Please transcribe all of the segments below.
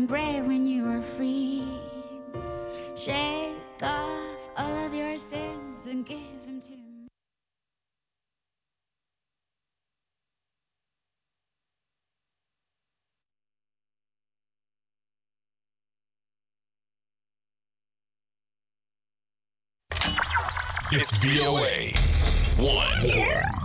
and brave when you are free. Shake off all of your sins and give them to me. It's VOA 1.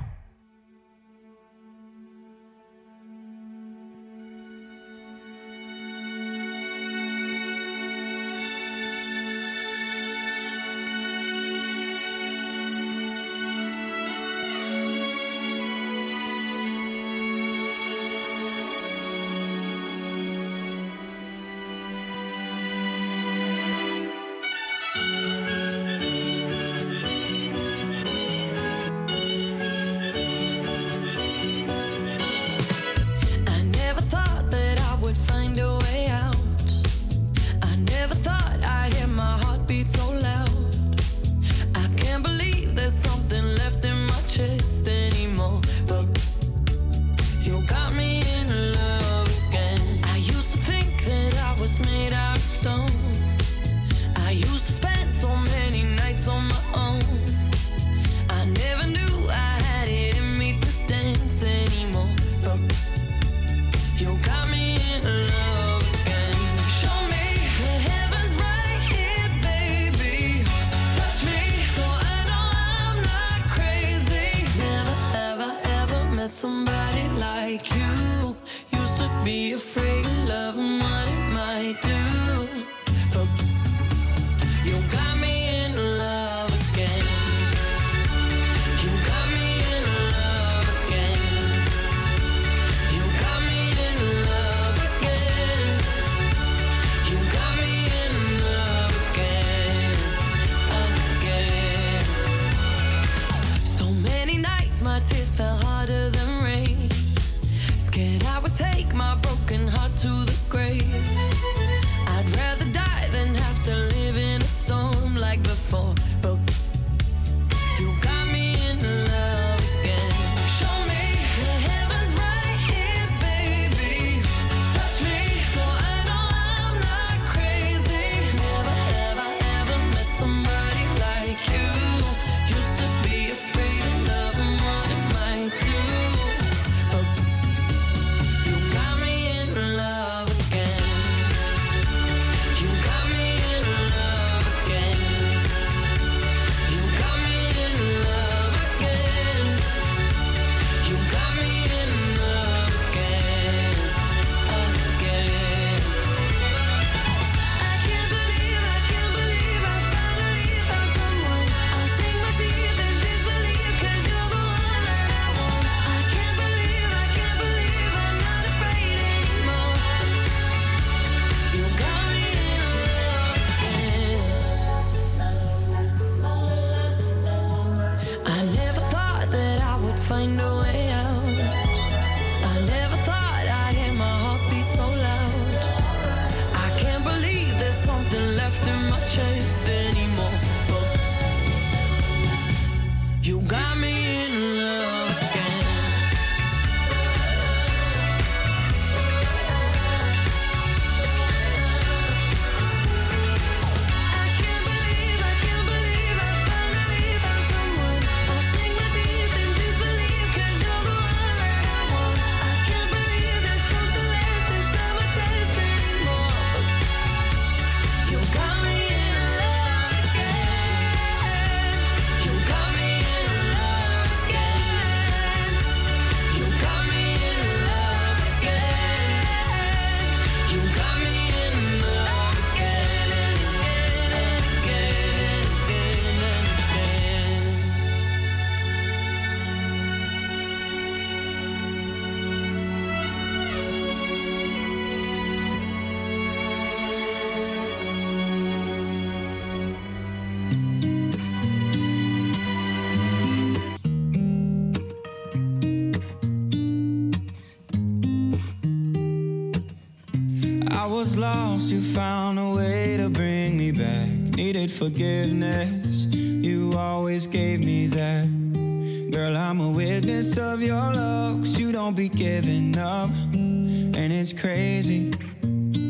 was lost, you found a way to bring me back. Needed forgiveness, you always gave me that. Girl, I'm a witness of your love, 'cause you don't be giving up. And it's crazy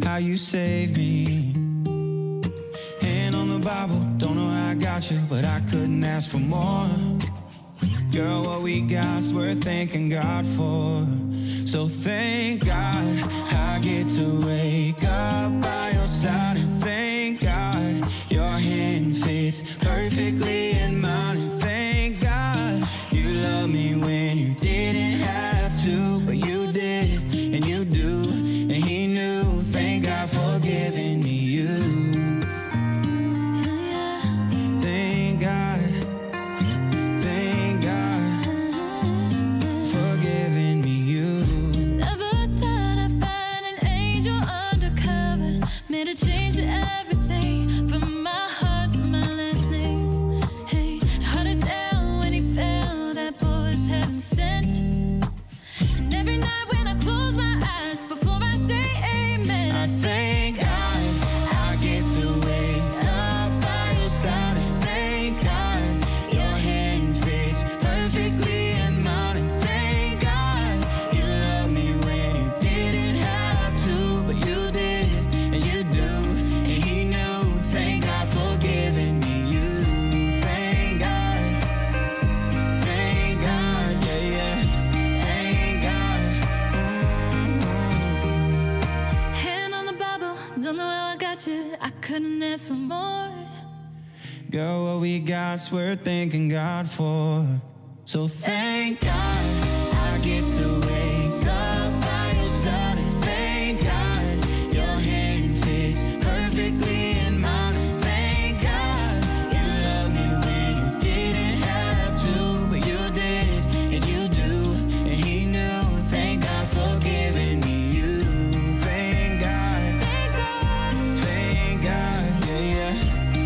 how you saved me. Hand on the Bible, don't know how I got you, but I couldn't ask for more. Girl, what we got's worth thanking God for. So thank God I get to wake up by your side. And thank God your hand fits perfectly in mine. And thank God you love me when you didn't have to, but you did, and you do, and he knew. Thank God for giving me you. Girl, what we got's worth thanking God for. So thank God I get to wake up by your side. And thank God your hand fits perfectly in mine. And thank God you love me when you didn't have to, but you did, and you do, and he knew. Thank God for giving me you. Thank God, thank God, thank God, yeah, yeah.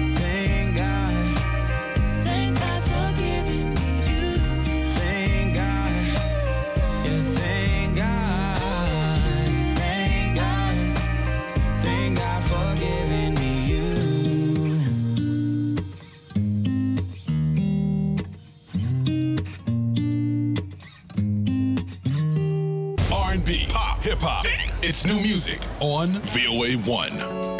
R&B, pop, hip-hop. It's new music on VOA 1.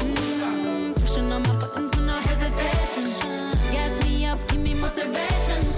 Gas me up, give me motivation.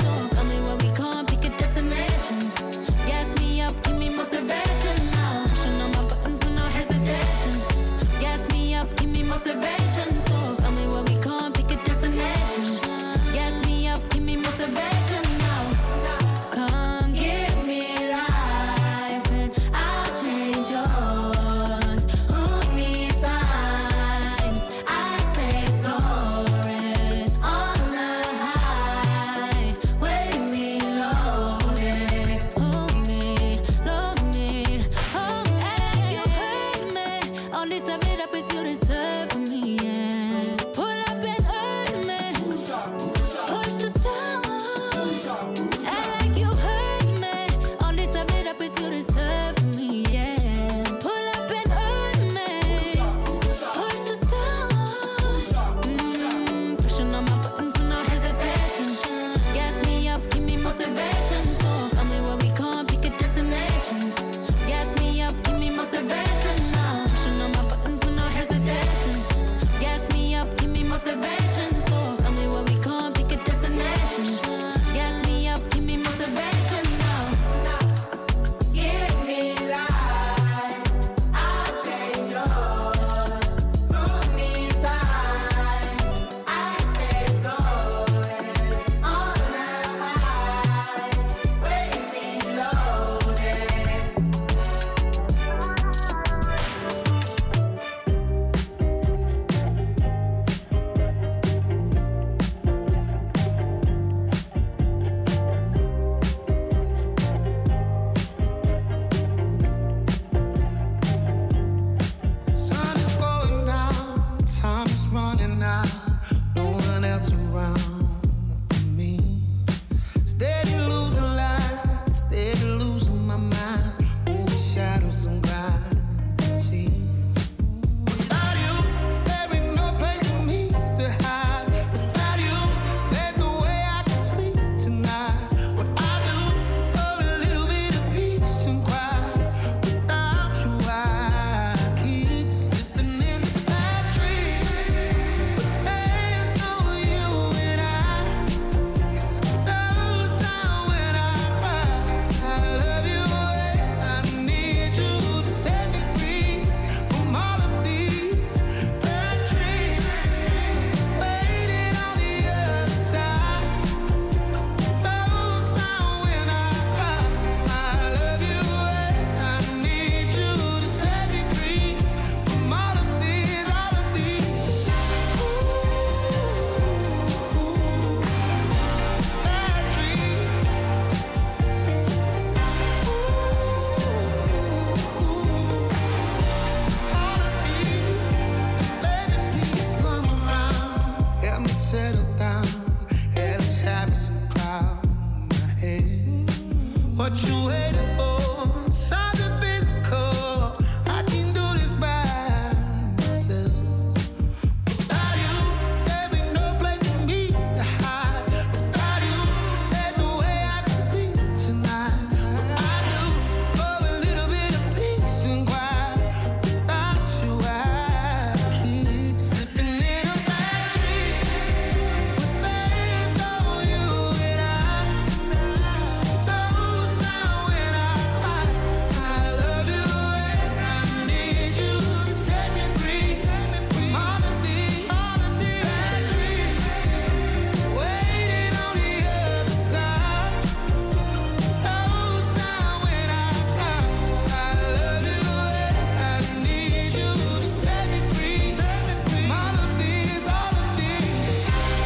you waiting for? Something physical. I can do this by myself. Without you, there be no place for me to hide. Without you, there's no way I can sleep tonight. But I do for a little bit of peace and quiet. Without you, I keep slipping in a bad dream. With there's no you and I. No sound when I cry. I love you and I need you to set me free from all of these bad dreams. Waiting on the other side. No sound when I cry. I love you and I need you to set me free from all of these bad dreams.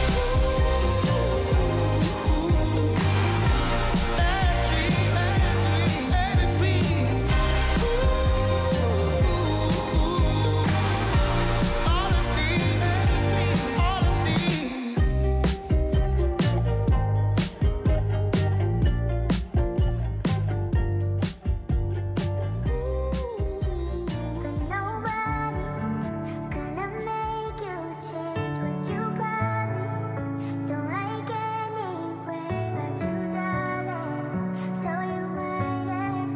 But nobody's gonna make you change what you promised. Don't like anyway, but you darling, so you might as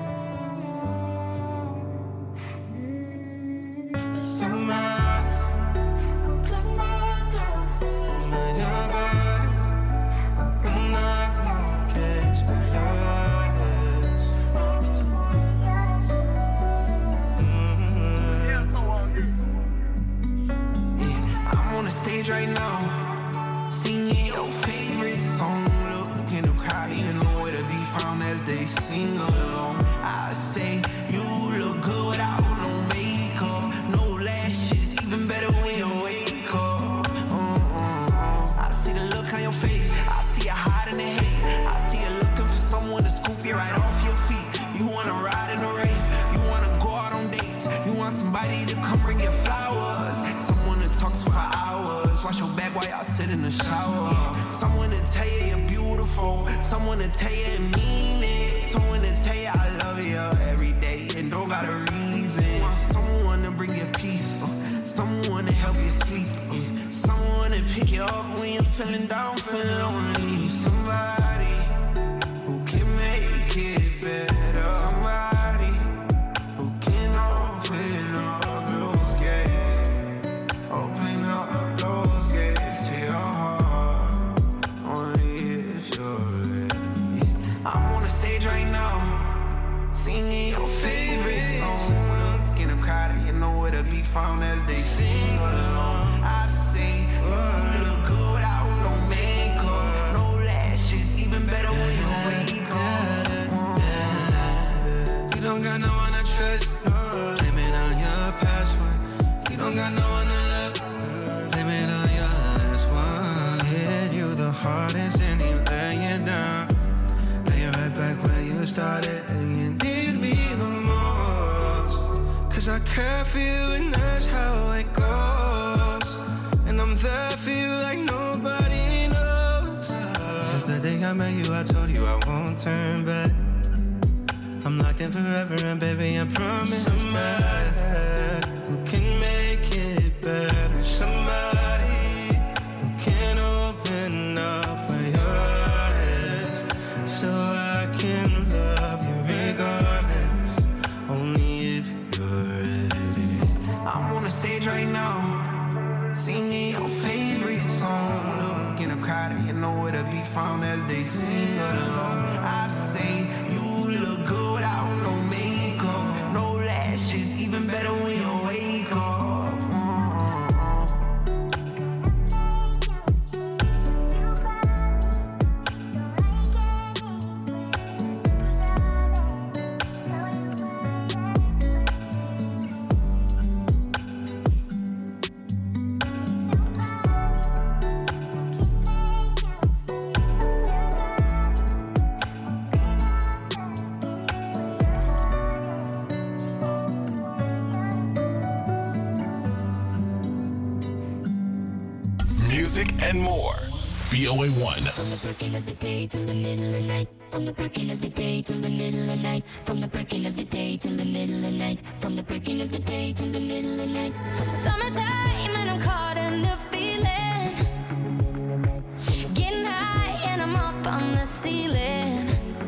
well. Be somebody who can make you feel open up the gates where your heart is. And just let yourself. I'm on the stage right now, singing your favorite song. Look in the crowd, you know where to be found as they sing along. I say you look good without no makeup, no lashes, even better when you wake up. I see the look on your face, I see you hiding the hate. I see you looking for someone to scoop you right off your feet. You wanna ride in the rain, you wanna go out on dates, you want somebody to come bring you flowers, someone to talk to for hours, wash your back while y'all sit in the shower, someone to tell you you're beautiful, someone to tell you it mean it, someone to tell you I love you every day and don't got a reason. You want someone to bring you peace, someone to help you sleep, someone to pick you up when you're feeling down, feeling lonely, somebody who can make it better, somebody who can open up those gates, open up those gates to your heart, only if you'll let me. I'm on the stage right now, singing your favorite song. Look in the crowd, you know where to be found as they sing along. I say you look good without no makeup, no lashes, even better when you wake up. You don't got no one to trust, blame it on your past one. You don't got no one to love, blame it on your last one. Hit you the hardest and he lay you down, lay you right back where you started, and you need me the most. Cause I care for you and that's how it goes, and I'm there for you like nobody knows. Since the day I met you, I told you I won't turn back. I'm locked in forever and baby I promise somebody who can make it better, somebody who can open up where your heart is, so I can love you regardless, only if you're ready. I'm on the stage right now, singing your favorite song. Look in the crowd, you know where to be found as they sing along. I say you look good without no makeup, no lashes, even better when you wake up. Music and more. VOA1. From the breaking of the day till the middle of the night. from the breaking of the day till the middle of the night, from the breaking of the day till the middle of the night, from the breaking of the day till the middle of the night. Summertime and I'm caught in the feeling, getting high and I'm up on the ceiling.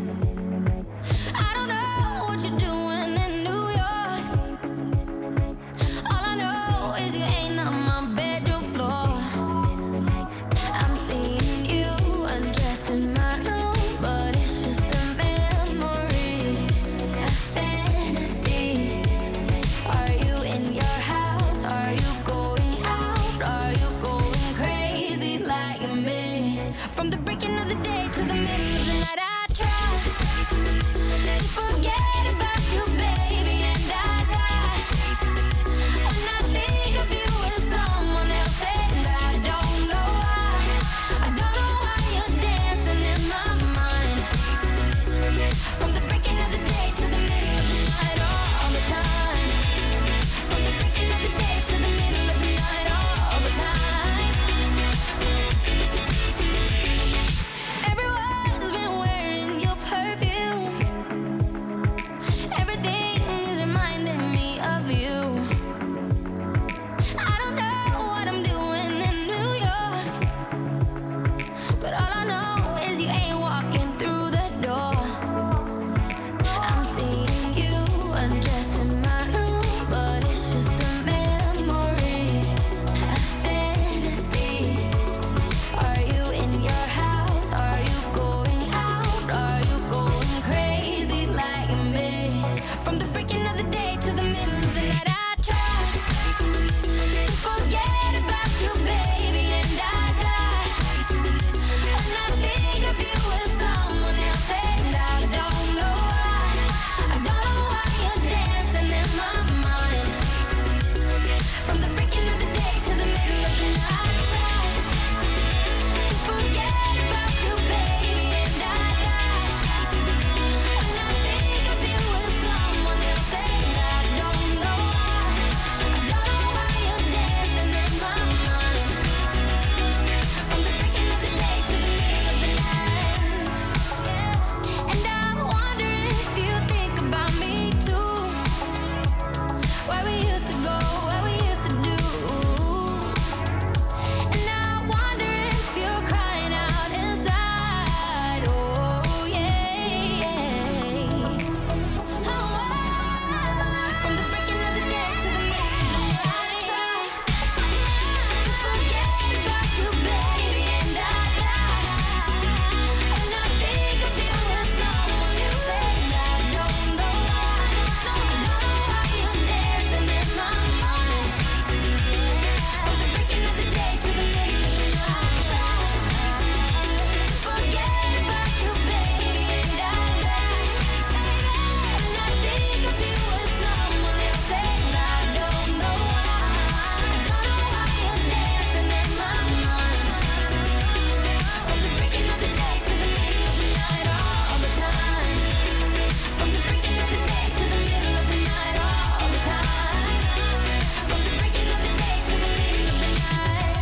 I don't know what you're doing in New York. All I know is you ain't on my bedroom floor. I'm seeing you undressed in my room, but it's just a memory, a fantasy. Are you in your house? Are you going out? Are you going crazy like me? From the breaking of the day to the middle of the night, I try to forget about you, baby, and I die when I think of you with someone else, and I don't know why. I don't know why you're dancing in my mind. From the breaking of the day to the middle of the night, all the time. From the breaking of the day to the middle of the night, all the time. Everyone's been wearing your perfume. Everything is reminding me of you. I don't know what I'm doing in New York, but all I know is you ain't walking through the door. I'm seeing you undressed in my room, but it's just a memory, a fantasy. Are you in your house? Are you going out? Are you going crazy like me? From the breaking of the day to the middle of the night, I try to forget about you, baby, and I die when I think of you with someone else, and I don't know why. I don't know why you're dancing in my mind. From the breaking of the day to the middle of the night, I try to forget about you, baby, and I die when I think of you with someone else, and I don't know why. I don't know why you're dancing in my mind. From the breaking of the day to the middle of the night, and I wonder if you think about me too. Where we used to go, where we used to do. And I wonder if you're crying out inside. Oh yeah. From the breaking of the day to the middle of the night, I try to forget about you, baby, and I die when I think of you with someone else, and I don't know why. I don't know why you're dancing in my mind. From the breaking of the day to the middle of the night, I try to forget about you, baby, and I die when I think of you with someone else, and I don't know why. I don't know why you're dancing in my mind. From the breaking of the day to the middle of the night, all the time. From the breaking of the day to the middle of the night, all the time. From the breaking of the day to the middle of the night.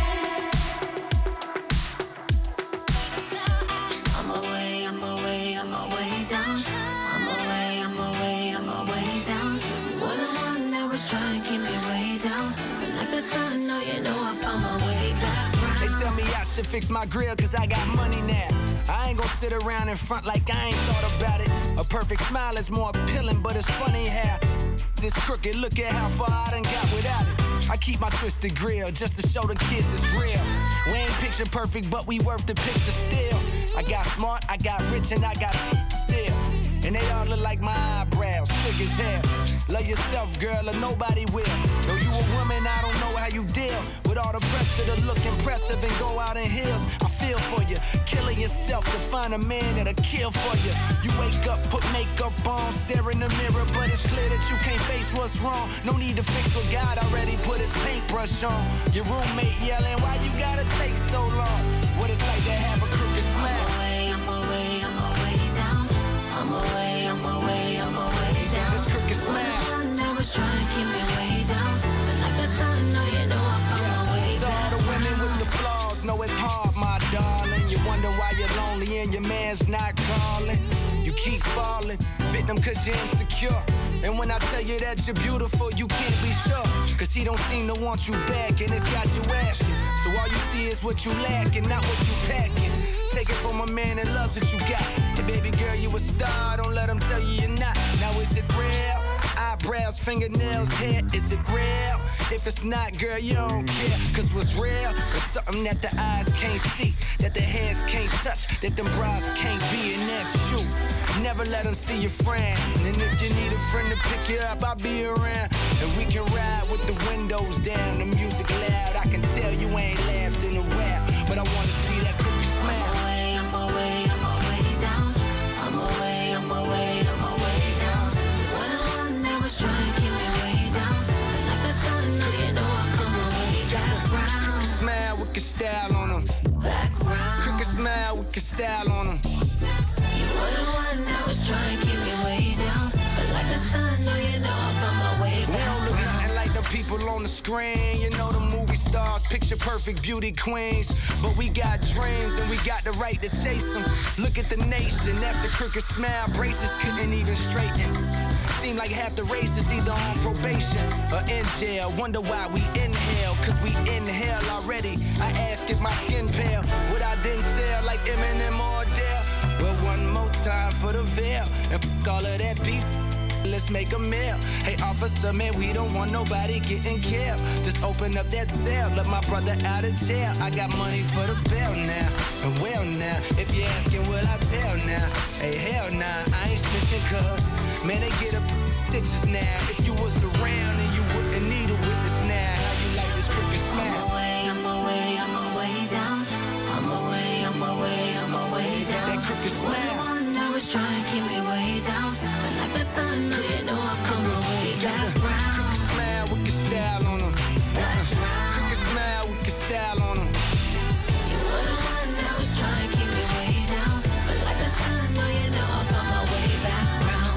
I'm away, I'm away, I'm away down. I'm away, I'm away, I'm away down. What the one that was trying to keep me way down. Like the sun, no, you know I found my way back. They tell me I should fix my grill cause I got money now. I ain't gon' sit around in front like I ain't thought about it. A perfect smile is more appealing, but it's funny how this crooked, look at how far I done got without it. I keep my twisted grill just to show the kids it's real. We ain't picture perfect, but we worth the picture still. I got smart, I got rich, and I got still. And they all look like my eyebrows, thick as hell. Love yourself, girl, or nobody will. Though you a woman, I don't know how you deal with all the pressure to look impressive and go out in heels. I feel for you, killing yourself to find a man that'll kill for you. You wake up, put makeup on, stare in the mirror, but it's clear that you can't face what's wrong. No need to fix what God already put his paintbrush on. Your roommate yelling, why you gotta take so long? What it's like to have a crooked smile. I'm away, I'm away down. I'm away, I'm away, I'm away down. This crooked smile. One that was trying to keep me way down. Like the sun, no, you know I found my way So all back. the women with the flaws know it's hard, my darling. You wonder why you're lonely and your man's not calling. keep falling. Victim cause you're insecure. And when I tell you that you're beautiful, you can't be sure. Cause he don't seem to want you back, and it's got you asking. So all you see is what you lack and not what you packing. Take it from a man that loves what you got. Hey baby girl, you a star, don't let him tell you you're not. Now is it real? Eyebrows, fingernails, hair, is it real? If it's not, girl, you don't care. Cause what's real is something that the eyes can't see, that the hands can't touch, that them bras can't be, and that's you. Never let them see your friend. And if you need a friend to pick you up, I'll be around. And we can ride with the windows down, the music loud. I can tell you ain't laughed in a while, but I wanna see that crooked smile. I'm away down. I'm away down. When the one that was trying to keep me way down, like the sun, you know I come away back round. Crooked smile with your style on them. Back round. Crooked smile with your style on them. You were the one that was trying to keep me way down, but like the sun, you know I found my way We back don't look round. nothing like the people on the screen. You know the movie stars, picture perfect beauty queens. But we got dreams and we got the right to chase them. Look at the nation, that's a crooked smile. Braces couldn't even straighten. Seem like half the race is either on probation or in jail. Wonder why we inhale, cause we inhale already. I ask if my skin pale, would I then sell like Eminem or Adele? Well, one more time for the veil, and all of that beef. Let's make a meal. Hey, officer, man, we don't want nobody getting killed. Just open up that cell, let my brother out of jail. I got money for the bail now. And well now, if you're asking, will I tell now? Hey, hell nah, I ain't snitching cuz. Man, they get up stitches now. If you was around and you wouldn't need a witness now. How you like this crooked smile? I'm away down. I'm away down. That crooked When the smile. one that was trying to keep me way down, but like the sun, you know I come away back round. Crooked smile with your style on them. Back round. Crooked smile with your style on them. You were the one that was trying to keep me way down, but like the sun, you know I found my way back round.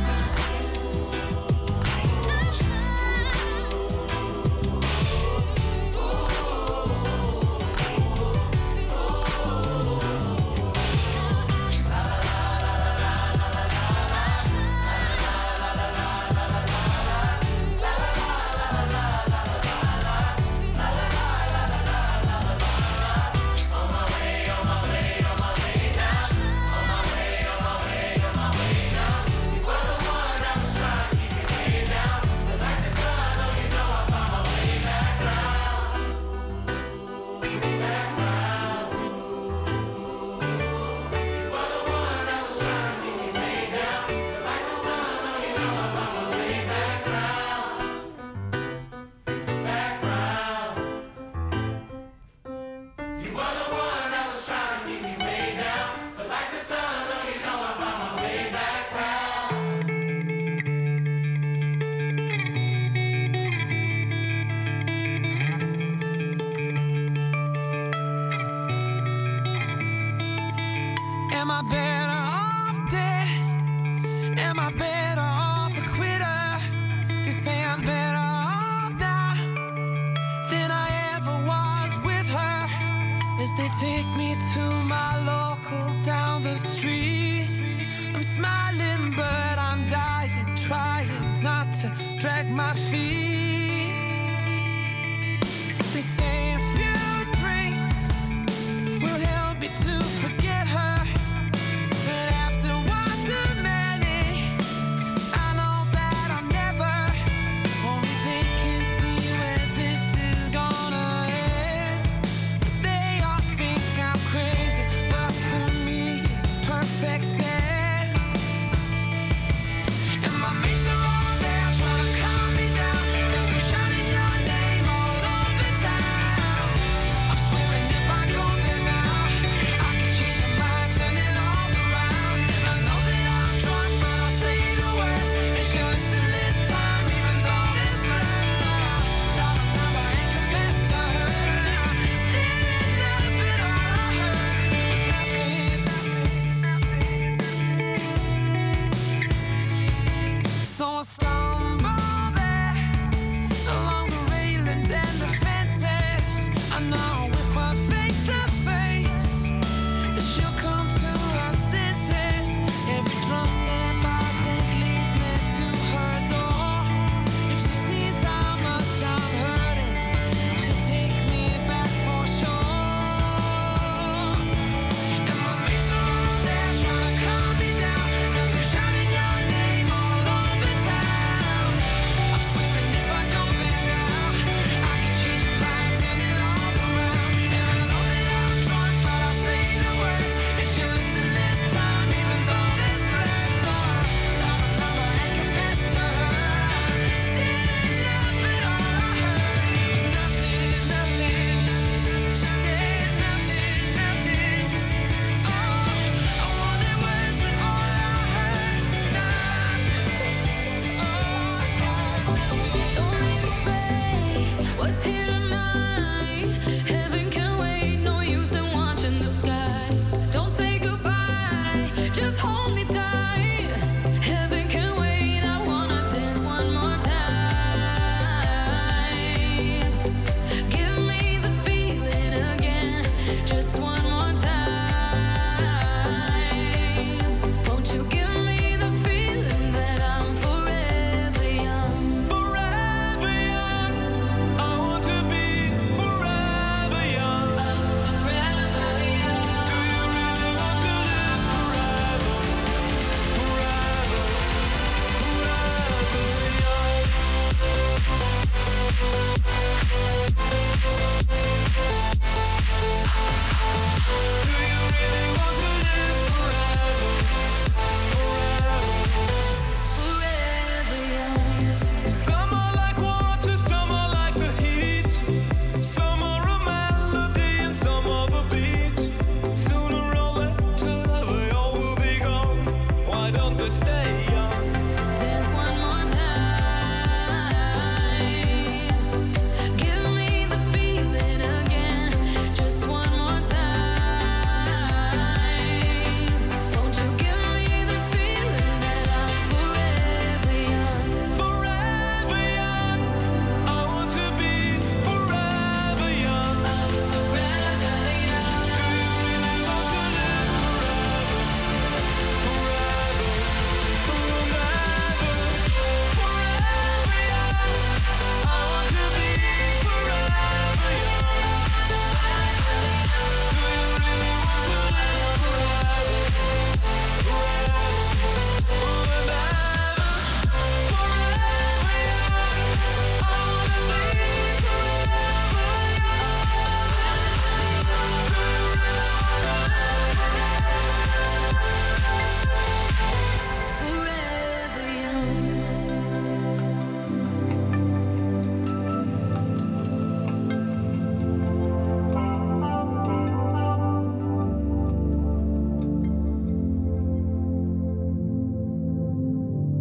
Am I better off dead? Am I better off a quitter? They say I'm better off now than I ever was with her. As they take me to my local down the street, I'm smiling but I'm dying, trying not to drag my feet.